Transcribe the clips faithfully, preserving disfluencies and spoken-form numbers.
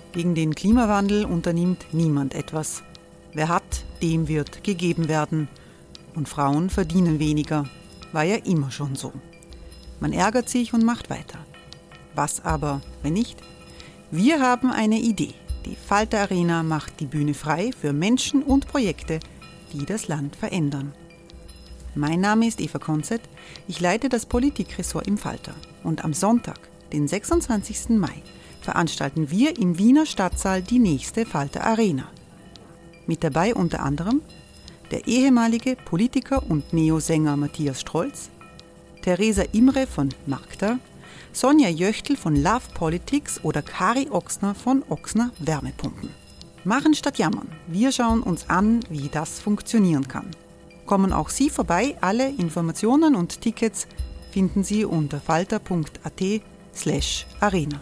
Gegen den Klimawandel unternimmt niemand etwas. Wer hat, dem wird gegeben werden. Und Frauen verdienen weniger. War ja immer schon so. Man ärgert sich und macht weiter. Was aber, wenn nicht? Wir haben eine Idee. Die Falter Arena macht die Bühne frei für Menschen und Projekte, die das Land verändern. Mein Name ist Eva Konzett, ich leite das Politikressort im Falter. Und am Sonntag, den sechsundzwanzigsten Mai, veranstalten wir im Wiener Stadtsaal die nächste Falter Arena. Mit dabei unter anderem der ehemalige Politiker und Neosänger Matthias Strolz, Theresa Imre von Magda, Sonja Jöchtl von Love Politics oder Kari Ochsner von Ochsner Wärmepumpen. Machen statt jammern. Wir schauen uns an, wie das funktionieren kann. Kommen auch Sie vorbei. Alle Informationen und Tickets finden Sie unter falter punkt at slash arena.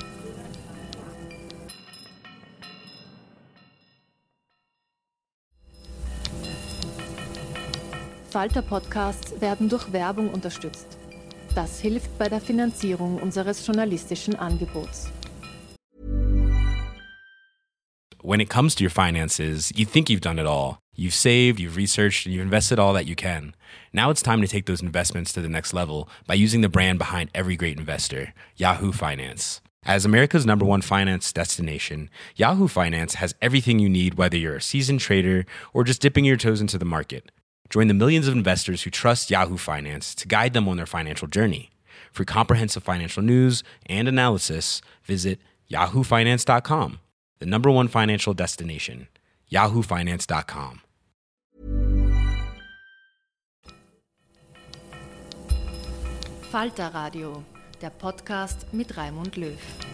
Falter-Podcasts werden durch Werbung unterstützt. Das hilft bei der Finanzierung unseres journalistischen Angebots. When it comes to your finances, you think you've done it all. You've saved, you've researched, and you've invested all that you can. Now it's time to take those investments to the next level by using the brand behind every great investor, Yahoo Finance. As America's number one finance destination, Yahoo Finance has everything you need, whether you're a seasoned trader or just dipping your toes into the market. Join the millions of investors who trust Yahoo Finance to guide them on their financial journey. For comprehensive financial news and analysis, visit yahoo finance dot com, the number one financial destination, yahoo finance dot com. Falter Radio, der Podcast mit Raimund Löw.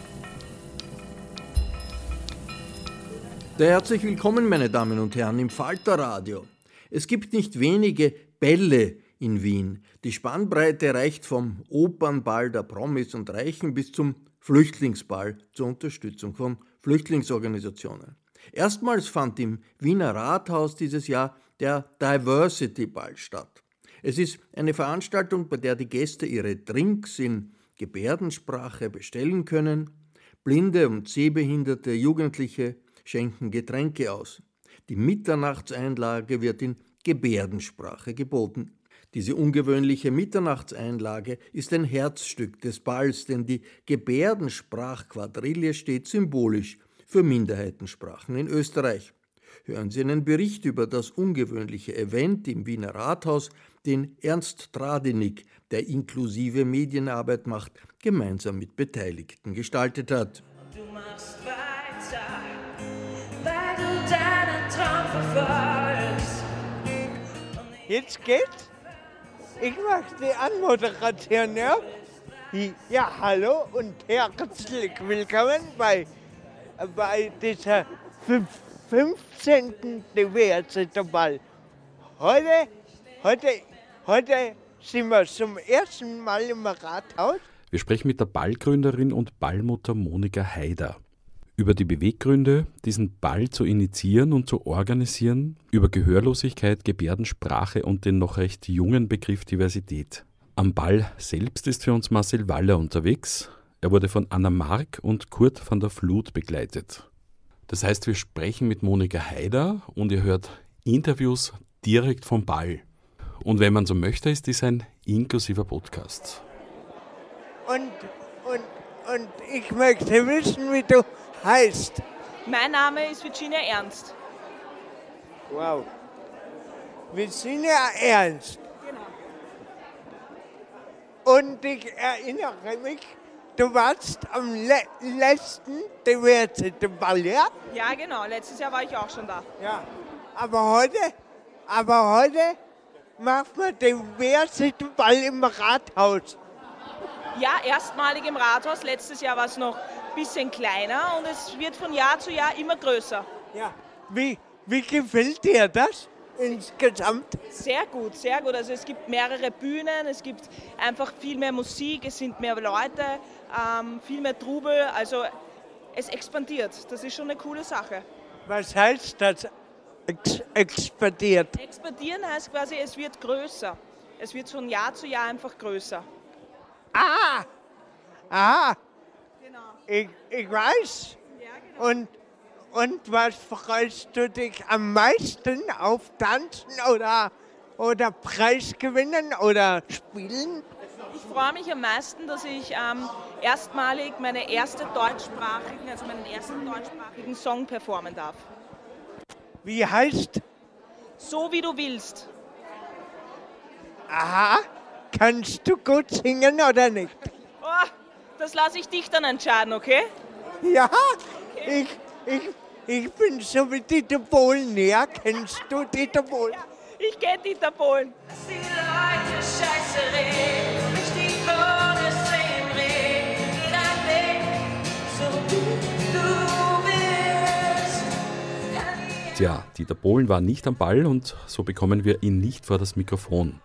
Sehr herzlich willkommen, meine Damen und Herren, im Falter Radio. Es gibt nicht wenige Bälle in Wien. Die Spannbreite reicht vom Opernball der Promis und Reichen bis zum Flüchtlingsball zur Unterstützung von Flüchtlingsorganisationen. Erstmals fand im Wiener Rathaus dieses Jahr der Diversity Ball statt. Es ist eine Veranstaltung, bei der die Gäste ihre Drinks in Gebärdensprache bestellen können. Blinde und sehbehinderte Jugendliche schenken Getränke aus. Die Mitternachtseinlage wird in Gebärdensprache geboten. Diese ungewöhnliche Mitternachtseinlage ist ein Herzstück des Balls, denn die Gebärdensprachquadrille steht symbolisch für Minderheitensprachen in Österreich. Hören Sie einen Bericht über das ungewöhnliche Event im Wiener Rathaus, den Ernst Tradinik, der inklusive Medienarbeit macht, gemeinsam mit Beteiligten gestaltet hat. Du machst weiter, weil du deinen Traum verfolgst. Jetzt geht's. Ich mache die Anmoderation, ja? Ja, hallo und herzlich willkommen bei, bei dieser fünfzehnten Diversity-Ball. Heute, heute, heute sind wir zum ersten Mal im Rathaus. Wir sprechen mit der Ballgründerin und Ballmutter Monika Haider über die Beweggründe, diesen Ball zu initiieren und zu organisieren, über Gehörlosigkeit, Gebärdensprache und den noch recht jungen Begriff Diversität. Am Ball selbst ist für uns Marcel Waller unterwegs. Er wurde von Anna Mark und Kurt van der Flut begleitet. Das heißt, wir sprechen mit Monika Haider und ihr hört Interviews direkt vom Ball. Und wenn man so möchte, ist dies ein inklusiver Podcast. Und, und, und ich möchte wissen, wie du heißt. Mein Name ist Virginia Ernst. Wow. Virginia Ernst. Genau. Und ich erinnere mich, du warst am le- letzten Diversity-Ball, ja? Ja, genau. Letztes Jahr war ich auch schon da. Ja. Aber heute, aber heute macht man Diversity-Ball im Rathaus. Ja, erstmalig im Rathaus. Letztes Jahr war es noch ein bisschen kleiner und es wird von Jahr zu Jahr immer größer. Ja. Wie, wie gefällt dir das insgesamt? Sehr gut, sehr gut. Also es gibt mehrere Bühnen, es gibt einfach viel mehr Musik, es sind mehr Leute, ähm, viel mehr Trubel. Also es expandiert. Das ist schon eine coole Sache. Was heißt das? Ex- expandiert? Expandieren heißt quasi, es wird größer. Es wird von Jahr zu Jahr einfach größer. Ah! Ah! Genau. Ich, ich weiß. Ja, genau. Und, und was freust du dich am meisten auf Tanzen oder, oder Preis gewinnen oder spielen? Ich freue mich am meisten, dass ich ähm, erstmalig meine erste deutschsprachigen, also meinen ersten deutschsprachigen Song performen darf. Wie heißt? So wie du willst. Aha, kannst du gut singen oder nicht? Oh, das lasse ich dich dann entscheiden, okay? Ja, okay. Ich, ich, ich bin so wie Dieter Bohlen, ja? Kennst du Dieter Bohlen? Ja, ich kenne Dieter Bohlen. Die Leute scheiße reden, mich die Krone sehen reden, jeder Weg, so wie du willst. Tja, Dieter Bohlen war nicht am Ball und so bekommen wir ihn nicht vor das Mikrofon.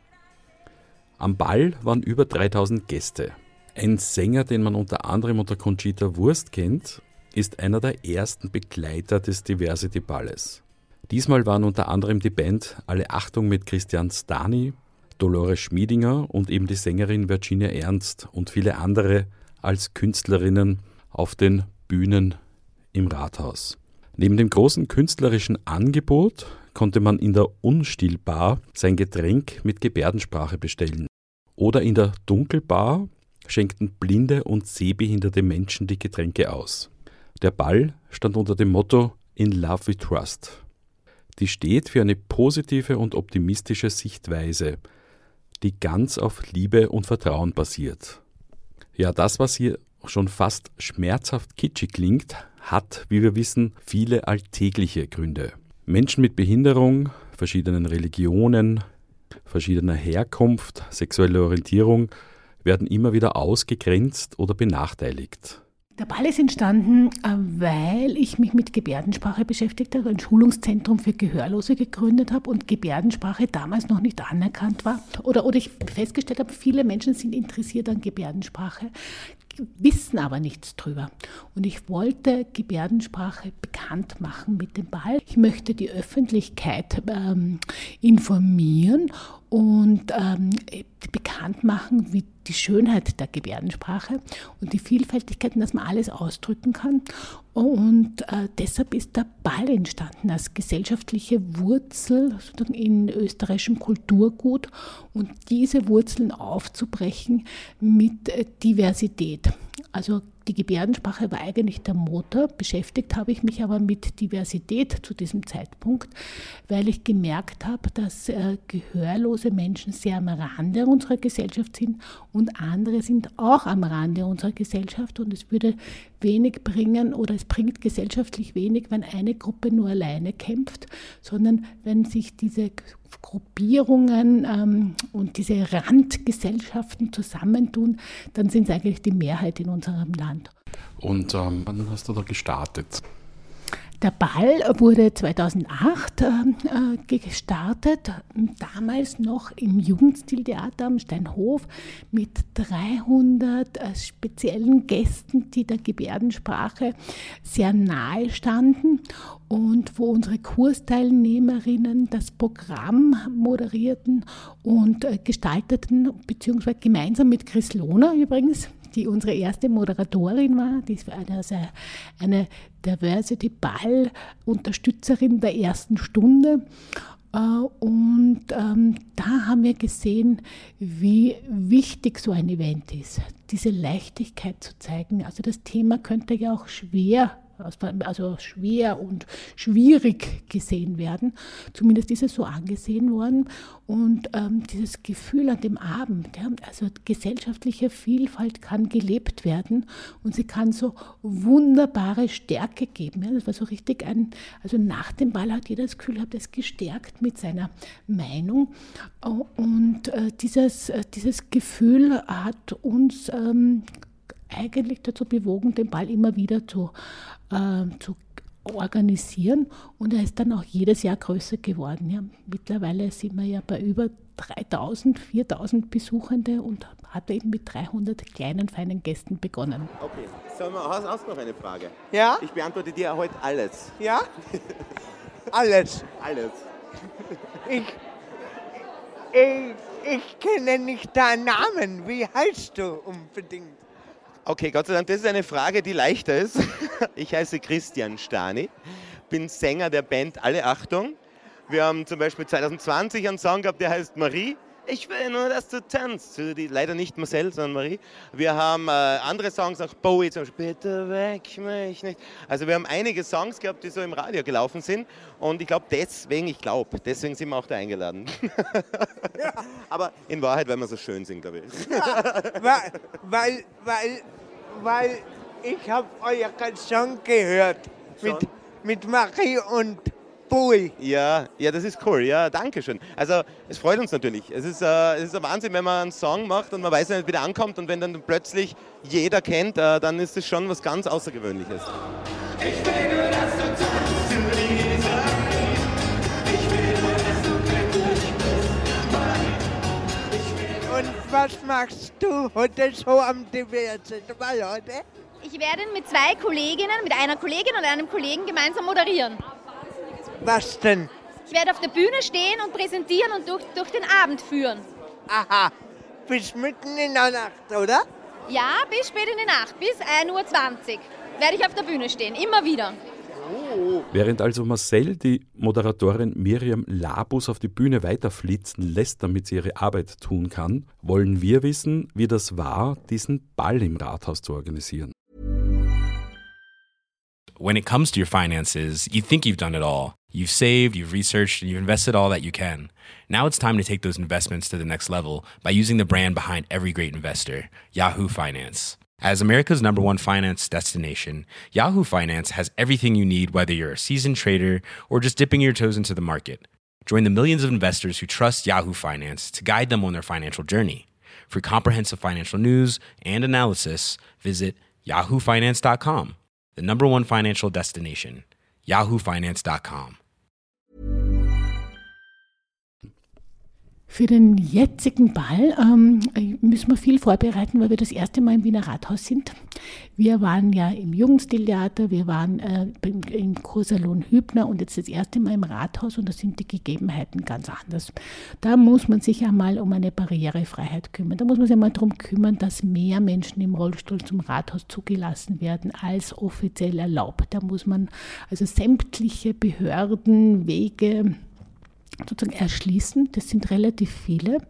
Am Ball waren über dreitausend Gäste. Ein Sänger, den man unter anderem unter Conchita Wurst kennt, ist einer der ersten Begleiter des Diversity-Balles. Diesmal waren unter anderem die Band Alle Achtung mit Christian Stani, Dolores Schmiedinger und eben die Sängerin Virginia Ernst und viele andere als Künstlerinnen auf den Bühnen im Rathaus. Neben dem großen künstlerischen Angebot konnte man in der Unstillbar sein Getränk mit Gebärdensprache bestellen. Oder in der Dunkelbar schenkten blinde und sehbehinderte Menschen die Getränke aus. Der Ball stand unter dem Motto In Love We Trust. Die steht für eine positive und optimistische Sichtweise, die ganz auf Liebe und Vertrauen basiert. Ja, das, was hier schon fast schmerzhaft kitschig klingt, hat, wie wir wissen, viele alltägliche Gründe. Menschen mit Behinderung, verschiedenen Religionen, verschiedener Herkunft, sexueller Orientierung werden immer wieder ausgegrenzt oder benachteiligt. Der Ball ist entstanden, weil ich mich mit Gebärdensprache beschäftigt habe, ein Schulungszentrum für Gehörlose gegründet habe und Gebärdensprache damals noch nicht anerkannt war. Oder, oder ich festgestellt habe, viele Menschen sind interessiert an Gebärdensprache, wissen aber nichts drüber. Und ich wollte Gebärdensprache bekannt machen mit dem Ball. Ich möchte die Öffentlichkeit ähm, informieren und ähm, bekannt machen, wie die Schönheit der Gebärdensprache und die Vielfältigkeiten, dass man alles ausdrücken kann. Und äh, deshalb ist der Ball entstanden als gesellschaftliche Wurzel sozusagen in österreichischem Kulturgut und diese Wurzeln aufzubrechen mit äh, Diversität. Also die Gebärdensprache war eigentlich der Motor. Beschäftigt habe ich mich aber mit Diversität zu diesem Zeitpunkt, weil ich gemerkt habe, dass äh, gehörlose Menschen sehr am Rande unserer Gesellschaft sind und andere sind auch am Rande unserer Gesellschaft. Und es würde wenig bringen oder es bringt gesellschaftlich wenig, wenn eine Gruppe nur alleine kämpft, sondern wenn sich diese Gruppierungen ähm, und diese Randgesellschaften zusammentun, dann sind es eigentlich die Mehrheit in unserem Land. Und ähm, wann hast du da gestartet? Der Ball wurde zweitausendacht äh, gestartet, damals noch im Jugendstiltheater am Steinhof mit dreihundert äh, speziellen Gästen, die der Gebärdensprache sehr nahe standen und wo unsere Kursteilnehmerinnen das Programm moderierten und äh, gestalteten, beziehungsweise gemeinsam mit Chris Lohner übrigens, die unsere erste Moderatorin war, die ist eine, also eine Diversity-Ball-Unterstützerin der ersten Stunde. Und ähm, da haben wir gesehen, wie wichtig so ein Event ist, diese Leichtigkeit zu zeigen. Also das Thema könnte ja auch schwer also schwer und schwierig gesehen werden. Zumindest ist es so angesehen worden. Und ähm, dieses Gefühl an dem Abend, ja, also gesellschaftliche Vielfalt kann gelebt werden und sie kann so wunderbare Stärke geben. Ja. Das war so richtig ein, also nach dem Ball hat jeder das Gefühl gehabt, er ist gestärkt mit seiner Meinung. Und äh, dieses, äh, dieses Gefühl hat uns ähm, eigentlich dazu bewogen, den Ball immer wieder zu, äh, zu organisieren. Und er ist dann auch jedes Jahr größer geworden. Ja. Mittlerweile sind wir ja bei über dreitausend, viertausend Besuchende und hat eben mit dreihundert kleinen, feinen Gästen begonnen. Okay, Sag mal, hast, hast du noch eine Frage? Ja? Ich beantworte dir heute alles. Ja? Alles. Alles. Ich, ich, ich kenne nicht deinen Namen. Wie heißt du unbedingt? Okay, Gott sei Dank, das ist eine Frage, die leichter ist. Ich heiße Christian Stani, bin Sänger der Band Alle Achtung. Wir haben zum Beispiel zwanzig zwanzig einen Song gehabt, der heißt Marie. Ich will nur, dass du tanzt. Die, leider nicht Marcel, sondern Marie. Wir haben äh, andere Songs, auch Bowie zum Beispiel. Bitte weck mich nicht. Also wir haben einige Songs gehabt, die so im Radio gelaufen sind. Und ich glaube deswegen, ich glaube, deswegen sind wir auch da eingeladen. Ja. Aber in Wahrheit, weil wir so schön sind, glaube ich. Ja, weil, weil, weil, weil ich habe euren Song gehört. Mit, mit Marie und Bowie. Ja, ja, das ist cool. Ja, danke schön. Also es freut uns natürlich. Es ist, äh, es ist ein Wahnsinn, wenn man einen Song macht und man weiß nicht, wie der ankommt und wenn dann plötzlich jeder kennt, äh, dann ist es schon was ganz Außergewöhnliches. Ich will nur, dass du tanzt zu dieser Lied. Ich will nur, dass du glücklich bist. Und was machst du heute so am Diversity Ball heute? Ich werde mit zwei Kolleginnen, mit einer Kollegin und einem Kollegen gemeinsam moderieren. Was denn? Ich werde auf der Bühne stehen und präsentieren und durch, durch den Abend führen. Aha, bis mitten in der Nacht, oder? Ja, bis spät in die Nacht, bis ein Uhr zwanzig werde ich auf der Bühne stehen, immer wieder. Oh. Während also Marcel die Moderatorin Miriam Labus auf die Bühne weiterflitzen lässt, damit sie ihre Arbeit tun kann, wollen wir wissen, wie das war, diesen Ball im Rathaus zu organisieren. When it comes to your finances, you think you've done it all. You've saved, you've researched, and you've invested all that you can. Now it's time to take those investments to the next level by using the brand behind every great investor, Yahoo Finance. As America's number one finance destination, Yahoo Finance has everything you need, whether you're a seasoned trader or just dipping your toes into the market. Join the millions of investors who trust Yahoo Finance to guide them on their financial journey. For comprehensive financial news and analysis, visit yahoo finance dot com. The number one financial destination, yahoo finance dot com. Für den jetzigen Ball ähm, müssen wir viel vorbereiten, weil wir das erste Mal im Wiener Rathaus sind. Wir waren ja im Jugendstiltheater, wir waren äh, im, im Kursalon Hübner und jetzt das erste Mal im Rathaus und da sind die Gegebenheiten ganz anders. Da muss man sich einmal um eine Barrierefreiheit kümmern. Da muss man sich einmal darum kümmern, dass mehr Menschen im Rollstuhl zum Rathaus zugelassen werden als offiziell erlaubt. Da muss man also sämtliche Behörden, Wege sozusagen erschließen. Das sind relativ viele.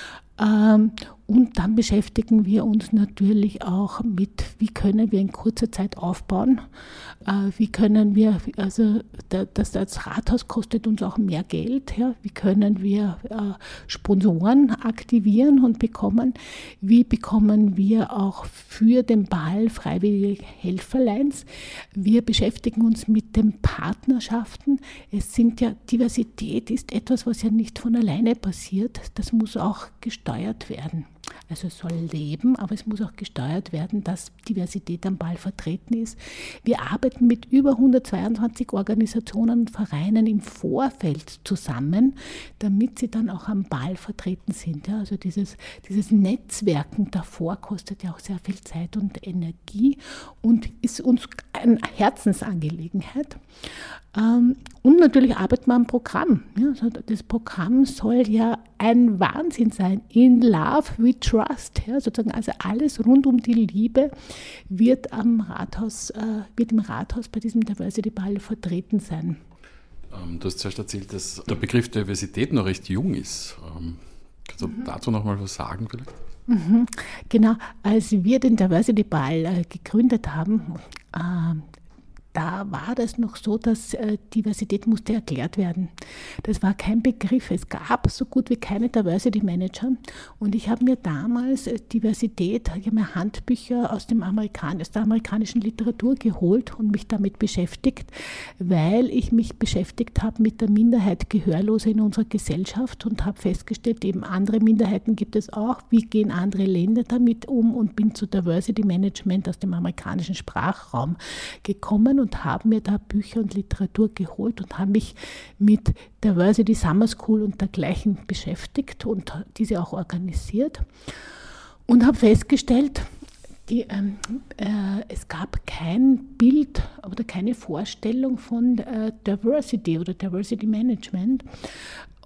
Und dann beschäftigen wir uns natürlich auch mit, wie können wir in kurzer Zeit aufbauen, wie können wir, also das, das Rathaus kostet uns auch mehr Geld, ja, wie können wir Sponsoren aktivieren und bekommen, wie bekommen wir auch für den Ball freiwillige Helferleins, wir beschäftigen uns mit den Partnerschaften, es sind ja, Diversität ist etwas, was ja nicht von alleine passiert, das muss auch gesteuert werden. Also es soll leben, aber es muss auch gesteuert werden, dass Diversität am Ball vertreten ist. Wir arbeiten mit über hundertzweiundzwanzig Organisationen und Vereinen im Vorfeld zusammen, damit sie dann auch am Ball vertreten sind. Ja, also dieses, dieses Netzwerken davor kostet ja auch sehr viel Zeit und Energie und ist uns eine Herzensangelegenheit. Und natürlich arbeiten wir am Programm. Ja, also das Programm soll ja ein Wahnsinn sein. In Love we trust. Ja, sozusagen also alles rund um die Liebe wird, am Rathaus, äh, wird im Rathaus bei diesem Diversity Ball vertreten sein. Ähm, du hast zuerst erzählt, dass der Begriff Diversität noch recht jung ist. Ähm, kannst du mhm. dazu noch mal was sagen vielleicht? Mhm. Genau, als wir den Diversity Ball äh, gegründet haben, äh, da war das noch so, dass äh, Diversität musste erklärt werden. Das war kein Begriff. Es gab so gut wie keine Diversity Manager. Und ich habe mir damals äh, Diversität, ich habe mir Handbücher aus, dem Amerikan- aus der amerikanischen Literatur geholt und mich damit beschäftigt, weil ich mich beschäftigt habe mit der Minderheit Gehörlose in unserer Gesellschaft und habe festgestellt, eben andere Minderheiten gibt es auch. Wie gehen andere Länder damit um? Und bin zu Diversity Management aus dem amerikanischen Sprachraum gekommen und und habe mir da Bücher und Literatur geholt und habe mich mit Diversity Summer School und dergleichen beschäftigt und diese auch organisiert und habe festgestellt, die, ähm, äh, es gab kein Bild oder keine Vorstellung von äh, Diversity oder Diversity Management.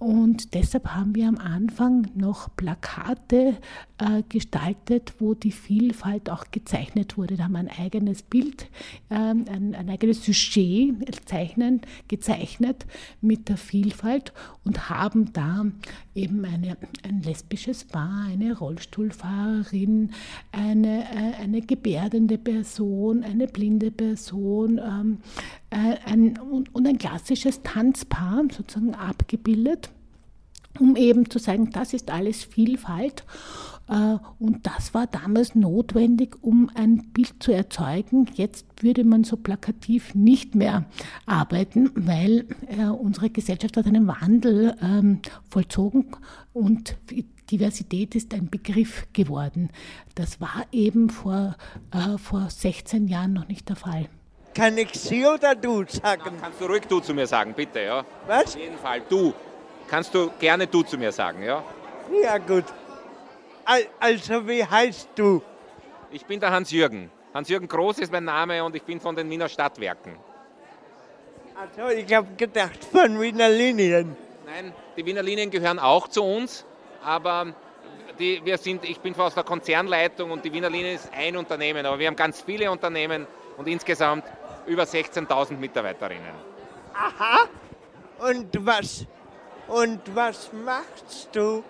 Und deshalb haben wir am Anfang noch Plakate äh, gestaltet, wo die Vielfalt auch gezeichnet wurde. Da haben wir ein eigenes Bild, äh, ein, ein eigenes Sujet zeichnen, gezeichnet mit der Vielfalt und haben da eben eine, ein lesbisches Paar, eine Rollstuhlfahrerin, eine, äh, eine gebärdende Person, eine blinde Person ähm, äh, ein, und, und ein klassisches Tanzpaar sozusagen abgebildet, um eben zu sagen, das ist alles Vielfalt. Und das war damals notwendig, um ein Bild zu erzeugen. Jetzt würde man so plakativ nicht mehr arbeiten, weil unsere Gesellschaft hat einen Wandel vollzogen und Diversität ist ein Begriff geworden. Das war eben vor, vor sechzehn Jahren noch nicht der Fall. Kann ich Sie oder du sagen? Ja, kannst du ruhig du zu mir sagen, bitte, ja? Was? Auf jeden Fall, du. Kannst du gerne du zu mir sagen, ja? Ja, gut. Also, wie heißt du? Ich bin der Hans-Jürgen. Hans-Jürgen Groß ist mein Name und ich bin von den Wiener Stadtwerken. Also, ich habe gedacht von Wiener Linien. Nein, die Wiener Linien gehören auch zu uns, aber die, wir sind, ich bin aus der Konzernleitung und die Wiener Linien ist ein Unternehmen, aber wir haben ganz viele Unternehmen und insgesamt über sechzehntausend Mitarbeiterinnen. Aha. Und was, und was machst du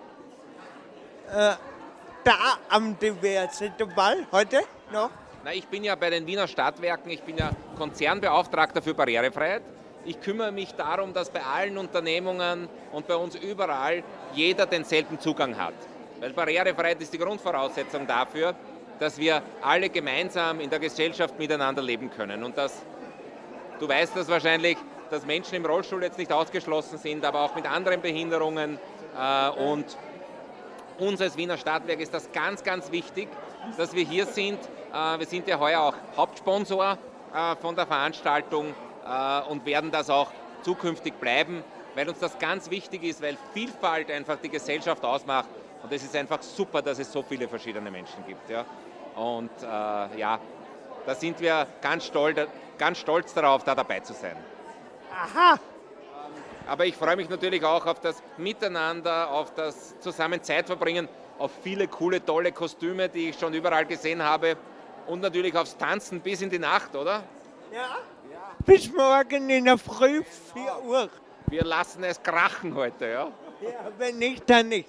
äh, da am Diversity-Ball heute noch? Na, ich bin ja bei den Wiener Stadtwerken, ich bin ja Konzernbeauftragter für Barrierefreiheit. Ich kümmere mich darum, dass bei allen Unternehmungen und bei uns überall jeder denselben Zugang hat. Weil Barrierefreiheit ist die Grundvoraussetzung dafür, dass wir alle gemeinsam in der Gesellschaft miteinander leben können. Und das, du weißt das wahrscheinlich, dass Menschen im Rollstuhl jetzt nicht ausgeschlossen sind, aber auch mit anderen Behinderungen. Und uns als Wiener Stadtwerk ist das ganz, ganz wichtig, dass wir hier sind. Wir sind ja heuer auch Hauptsponsor von der Veranstaltung und werden das auch zukünftig bleiben, weil uns das ganz wichtig ist, weil Vielfalt einfach die Gesellschaft ausmacht. Und es ist einfach super, dass es so viele verschiedene Menschen gibt. Ja. Und äh, ja, da sind wir ganz stolz, ganz stolz darauf, da dabei zu sein. Aha! Aber ich freue mich natürlich auch auf das Miteinander, auf das zusammen Zeit verbringen, auf viele coole, tolle Kostüme, die ich schon überall gesehen habe und natürlich aufs Tanzen bis in die Nacht, oder? Ja. Bis morgen in der Früh, vier Uhr. Wir lassen es krachen heute, ja? Ja, wenn nicht, dann nicht.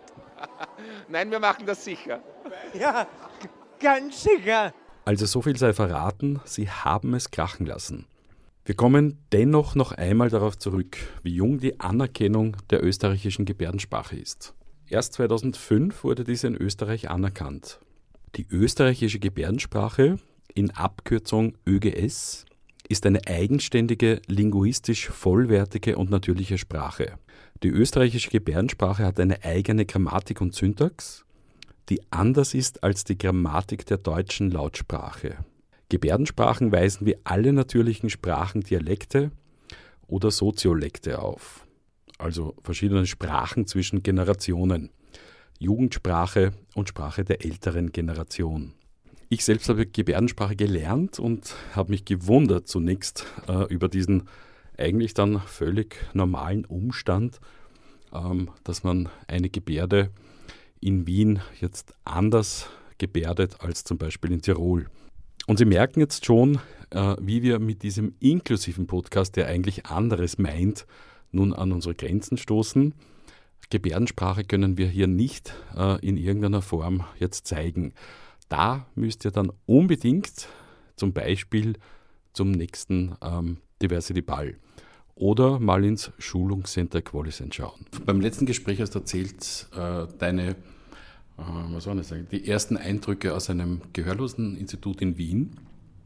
Nein, wir machen das sicher. Ja, ganz sicher. Also so viel sei verraten, Sie haben es krachen lassen. Wir kommen dennoch noch einmal darauf zurück, wie jung die Anerkennung der österreichischen Gebärdensprache ist. Erst zweitausendfünf wurde diese in Österreich anerkannt. Die österreichische Gebärdensprache, in Abkürzung Ö G S, ist eine eigenständige, linguistisch vollwertige und natürliche Sprache. Die österreichische Gebärdensprache hat eine eigene Grammatik und Syntax, die anders ist als die Grammatik der deutschen Lautsprache. Gebärdensprachen weisen wie alle natürlichen Sprachen Dialekte oder Soziolekte auf, also verschiedene Sprachen zwischen Generationen, Jugendsprache und Sprache der älteren Generation. Ich selbst habe Gebärdensprache gelernt und habe mich gewundert zunächst äh, über diesen eigentlich dann völlig normalen Umstand, ähm, dass man eine Gebärde in Wien jetzt anders gebärdet als zum Beispiel in Tirol. Und Sie merken jetzt schon, äh, wie wir mit diesem inklusiven Podcast, der eigentlich anderes meint, nun an unsere Grenzen stoßen. Gebärdensprache können wir hier nicht äh, in irgendeiner Form jetzt zeigen. Da müsst ihr dann unbedingt zum Beispiel zum nächsten ähm, Diversity Ball oder mal ins Schulungscenter Qualisent schauen. Beim letzten Gespräch hast du erzählt, äh, deine, äh, was soll ich sagen, die ersten Eindrücke aus einem Gehörloseninstitut in Wien.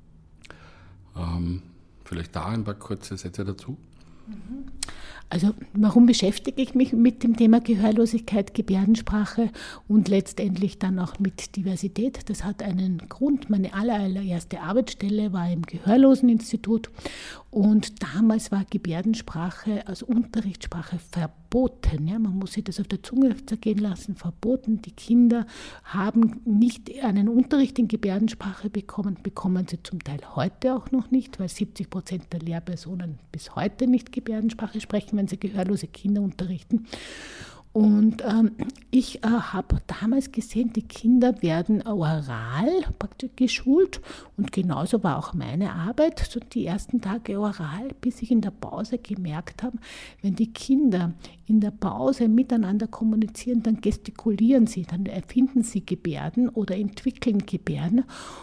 Ähm, vielleicht da ein paar kurze Sätze dazu. Also warum beschäftige ich mich mit dem Thema Gehörlosigkeit, Gebärdensprache und letztendlich dann auch mit Diversität? Das hat einen Grund. Meine allererste Arbeitsstelle war im Gehörloseninstitut und damals war Gebärdensprache als Unterrichtssprache verboten. verboten. Ja? Man muss sich das auf der Zunge zergehen lassen, verboten. Die Kinder haben nicht einen Unterricht in Gebärdensprache bekommen, bekommen sie zum Teil heute auch noch nicht, weil siebzig Prozent der Lehrpersonen bis heute nicht Gebärdensprache sprechen, wenn sie gehörlose Kinder unterrichten. Und ähm, ich äh, habe damals gesehen, die Kinder werden oral praktisch geschult und genauso war auch meine Arbeit, so die ersten Tage oral, bis ich in der Pause gemerkt habe, wenn die Kinder in der Pause miteinander kommunizieren, dann gestikulieren sie, dann erfinden sie Gebärden oder entwickeln Gebärden.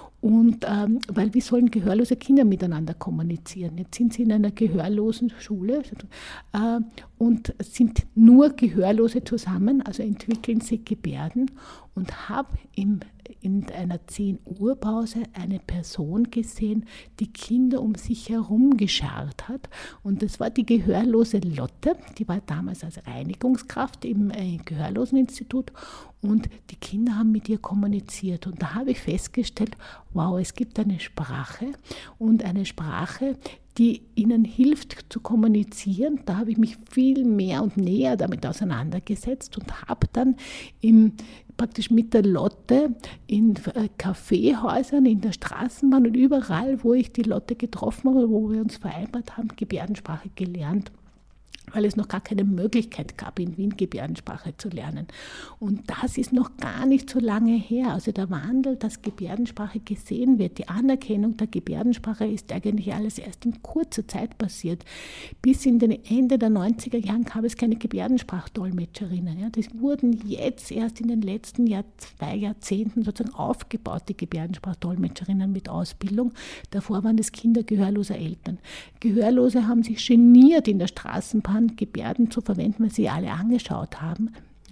Und ähm, weil wie sollen gehörlose Kinder miteinander kommunizieren? Jetzt sind sie in einer gehörlosen Schule äh, und sind nur Gehörlose zusammen, also entwickeln sie Gebärden und habe in einer zehn Uhr Pause eine Person gesehen, die Kinder um sich herum geschart hat. Und das war die gehörlose Lotte, die war damals als Reinigungskraft im äh, Gehörloseninstitut und die Kinder haben mit ihr kommuniziert. Und da habe ich festgestellt, wow, es gibt eine Sprache und eine Sprache, die ihnen hilft zu kommunizieren. Da habe ich mich viel mehr und näher damit auseinandergesetzt und habe dann im, praktisch mit der Lotte in Kaffeehäusern, in der Straßenbahn und überall, wo ich die Lotte getroffen habe, wo wir uns vereinbart haben, Gebärdensprache gelernt, weil es noch gar keine Möglichkeit gab, in Wien Gebärdensprache zu lernen. Und das ist noch gar nicht so lange her. Also der Wandel, dass Gebärdensprache gesehen wird, die Anerkennung der Gebärdensprache ist eigentlich alles erst in kurzer Zeit passiert. Bis in den Ende der neunziger Jahren gab es keine Gebärdensprachdolmetscherinnen. Ja, das wurden jetzt erst in den letzten Jahr, zwei Jahrzehnten sozusagen aufgebaut, die Gebärdensprachdolmetscherinnen mit Ausbildung. Davor waren es Kinder gehörloser Eltern. Gehörlose haben sich geniert in der Straßenbahn, Gebärden zu verwenden, weil sie alle angeschaut haben.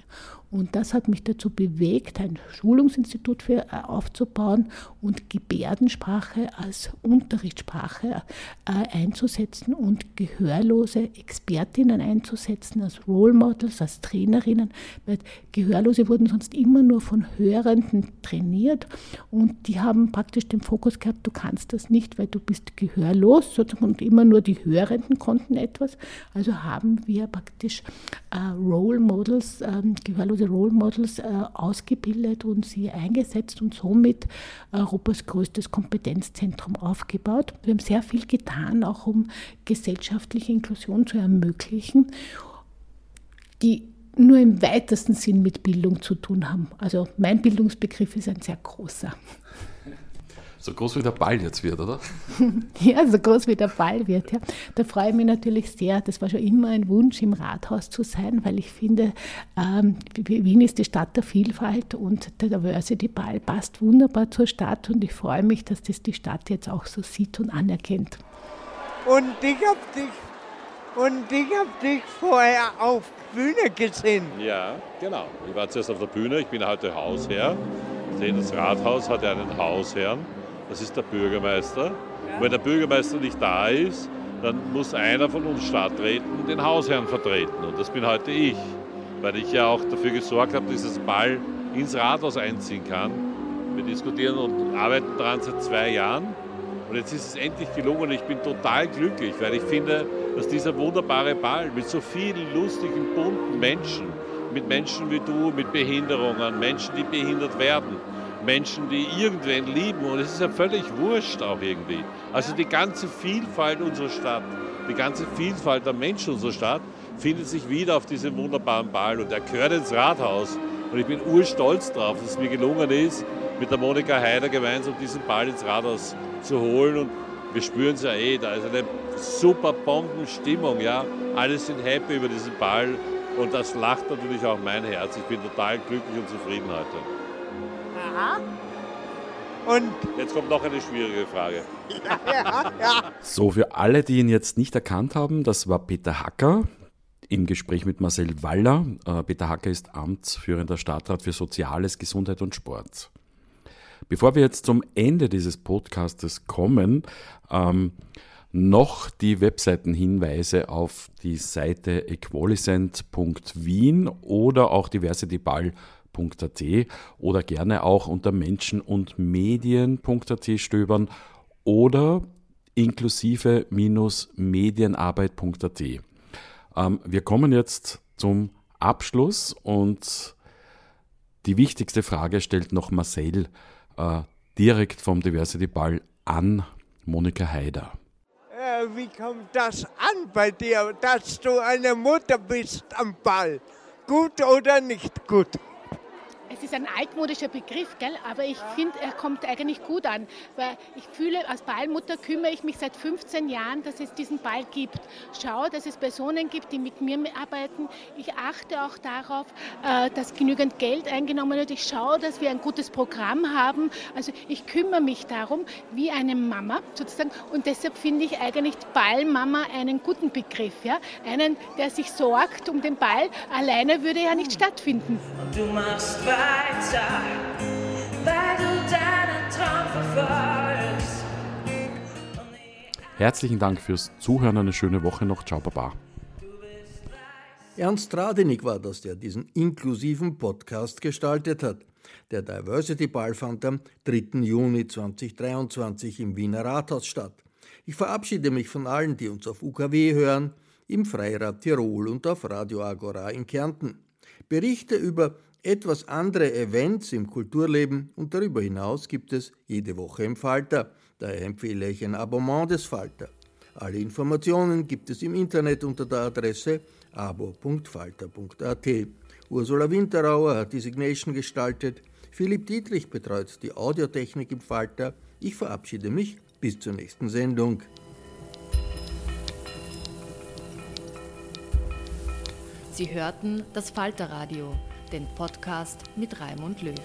Und das hat mich dazu bewegt, ein Schulungsinstitut für, äh, aufzubauen und Gebärdensprache als Unterrichtssprache äh, einzusetzen und gehörlose Expertinnen einzusetzen, als Role Models, als Trainerinnen, weil Gehörlose wurden sonst immer nur von Hörenden trainiert und die haben praktisch den Fokus gehabt, du kannst das nicht, weil du bist gehörlos, sozusagen, und immer nur die Hörenden konnten etwas. Also haben wir praktisch äh, Role Models, äh, gehörlose Role Models äh, ausgebildet und sie eingesetzt und somit Europas größtes Kompetenzzentrum aufgebaut. Wir haben sehr viel getan, auch um gesellschaftliche Inklusion zu ermöglichen, die nur im weitesten Sinn mit Bildung zu tun haben. Also mein Bildungsbegriff ist ein sehr großer. So groß wie der Ball jetzt wird, oder? Ja, so groß wie der Ball wird. Ja. Da freue ich mich natürlich sehr. Das war schon immer ein Wunsch, im Rathaus zu sein, weil ich finde, ähm, Wien ist die Stadt der Vielfalt und der Diversity Ball passt wunderbar zur Stadt und ich freue mich, dass das die Stadt jetzt auch so sieht und anerkennt. Und ich habe dich, und ich hab dich vorher auf Bühne gesehen. Ja, genau. Ich war zuerst auf der Bühne, ich bin heute Hausherr. Das Rathaus hat ja einen Hausherrn. Das ist der Bürgermeister. Und wenn der Bürgermeister nicht da ist, dann muss einer von uns Stadträten den Hausherrn vertreten. Und das bin heute ich, weil ich ja auch dafür gesorgt habe, dass dieses Ball ins Rathaus einziehen kann. Wir diskutieren und arbeiten daran seit zwei Jahren. Und jetzt ist es endlich gelungen und ich bin total glücklich, weil ich finde, dass dieser wunderbare Ball mit so vielen lustigen, bunten Menschen, mit Menschen wie du, mit Behinderungen, Menschen, die behindert werden, Menschen, die irgendwen lieben. Und es ist ja völlig wurscht auch irgendwie. Also die ganze Vielfalt unserer Stadt, die ganze Vielfalt der Menschen unserer Stadt findet sich wieder auf diesem wunderbaren Ball. Und er gehört ins Rathaus. Und ich bin urstolz drauf, dass es mir gelungen ist, mit der Monika Heider gemeinsam diesen Ball ins Rathaus zu holen. Und wir spüren es ja eh, da ist eine super Bombenstimmung. Ja? Alle sind happy über diesen Ball. Und das lacht natürlich auch mein Herz. Ich bin total glücklich und zufrieden heute. Aha. Und jetzt kommt noch eine schwierige Frage. Ja, ja. So, für alle, die ihn jetzt nicht erkannt haben, das war Peter Hacker im Gespräch mit Marcel Waller. Äh, Peter Hacker ist amtsführender Stadtrat für Soziales, Gesundheit und Sport. Bevor wir jetzt zum Ende dieses Podcastes kommen, ähm, noch die Webseitenhinweise auf die Seite equalicent punkt wien oder auch diversityball punkt a t oder gerne auch unter menschen und medien punkt a t stöbern oder inklusive-medienarbeit punkt a t. Ähm, wir kommen jetzt zum Abschluss und die wichtigste Frage stellt noch Marcel äh, direkt vom Diversity Ball an Monika Haider. Äh, wie kommt das an bei dir, dass du eine Mutter bist am Ball? Gut oder nicht gut? Es ist ein altmodischer Begriff, gell? Aber ich finde, er kommt eigentlich gut an. Weil ich fühle, als Ballmutter kümmere ich mich seit fünfzehn Jahren, dass es diesen Ball gibt. Schaue, dass es Personen gibt, die mit mir arbeiten. Ich achte auch darauf, dass genügend Geld eingenommen wird. Ich schaue, dass wir ein gutes Programm haben. Also ich kümmere mich darum, wie eine Mama sozusagen. Und deshalb finde ich eigentlich Ballmama einen guten Begriff. Ja? Einen, der sich sorgt um den Ball. Alleine würde ja nicht stattfinden. Du machst weiter, weil du deinen Traum verfolgst. Herzlichen Dank fürs Zuhören, eine schöne Woche noch. Ciao, Baba. Ernst Radenick war das, der diesen inklusiven Podcast gestaltet hat. Der Diversity Ball fand am dritten Juni zweitausenddreiundzwanzig im Wiener Rathaus statt. Ich verabschiede mich von allen, die uns auf U K W hören, im Freirad Tirol und auf Radio Agora in Kärnten. Berichte über etwas andere Events im Kulturleben und darüber hinaus gibt es jede Woche im Falter. Daher empfehle ich ein Abonnement des Falter. Alle Informationen gibt es im Internet unter der Adresse abo punkt falter punkt a t. Ursula Winterauer hat die Signation gestaltet. Philipp Dietrich betreut die Audiotechnik im Falter. Ich verabschiede mich bis zur nächsten Sendung. Sie hörten das Falterradio, den Podcast mit Raimund Löw.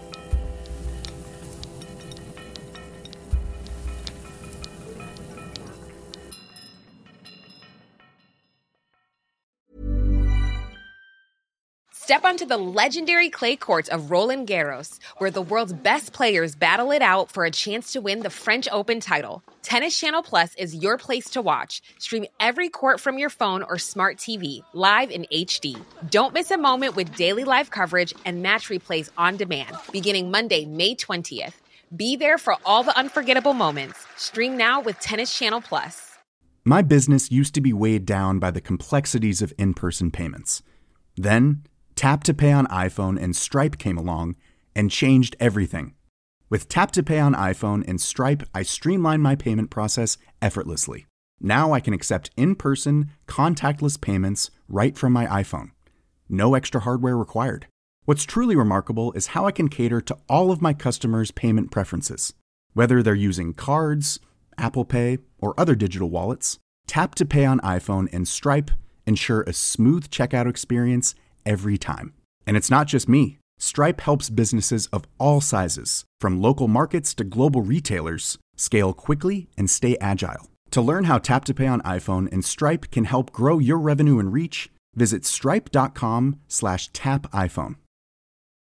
Step onto the legendary clay courts of Roland Garros, where the world's best players battle it out for a chance to win the French Open title. Tennis Channel Plus is your place to watch. Stream every court from your phone or smart T V, live in H D. Don't miss a moment with daily live coverage and match replays on demand, beginning Monday, May twentieth. Be there for all the unforgettable moments. Stream now with Tennis Channel Plus. My business used to be weighed down by the complexities of in-person payments. Then, Tap to Pay on iPhone and Stripe came along and changed everything. With Tap to Pay on iPhone and Stripe, I streamlined my payment process effortlessly. Now I can accept in-person, contactless payments right from my iPhone. No extra hardware required. What's truly remarkable is how I can cater to all of my customers' payment preferences. Whether they're using cards, Apple Pay, or other digital wallets, Tap to Pay on iPhone and Stripe ensure a smooth checkout experience every time. And it's not just me. Stripe helps businesses of all sizes, from local markets to global retailers, scale quickly and stay agile. To learn how Tap to Pay on iPhone and Stripe can help grow your revenue and reach, visit stripe.com slash tap iPhone.